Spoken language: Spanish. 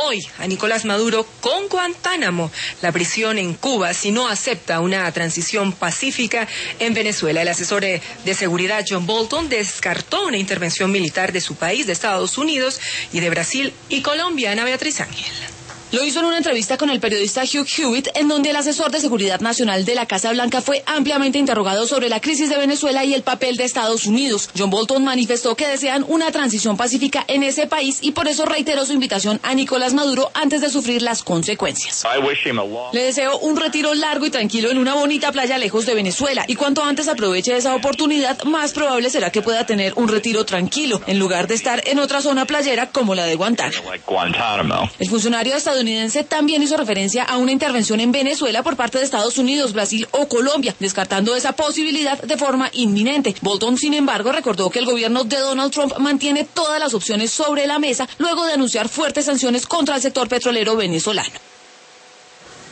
hoy a Nicolás Maduro con Guantánamo, la prisión en Cuba, si no acepta una transición pacífica en Venezuela. El asesor de seguridad John Bolton descartó una intervención militar de su país, de Estados Unidos y de Brasil y Colombia. Ana Beatriz Ángel. Lo hizo en una entrevista con el periodista Hugh Hewitt, en donde el asesor de seguridad nacional de la Casa Blanca fue ampliamente interrogado sobre la crisis de Venezuela y el papel de Estados Unidos. John Bolton manifestó que desean una transición pacífica en ese país y por eso reiteró su invitación a Nicolás Maduro antes de sufrir las consecuencias. Le deseo un retiro largo y tranquilo en una bonita playa lejos de Venezuela, y cuanto antes aproveche esa oportunidad, más probable será que pueda tener un retiro tranquilo, en lugar de estar en otra zona playera como la de Guantánamo. El funcionario estadounidense también hizo referencia a una intervención en Venezuela por parte de Estados Unidos, Brasil o Colombia, descartando esa posibilidad de forma inminente. Bolton, sin embargo, recordó que el gobierno de Donald Trump mantiene todas las opciones sobre la mesa luego de anunciar fuertes sanciones contra el sector petrolero venezolano.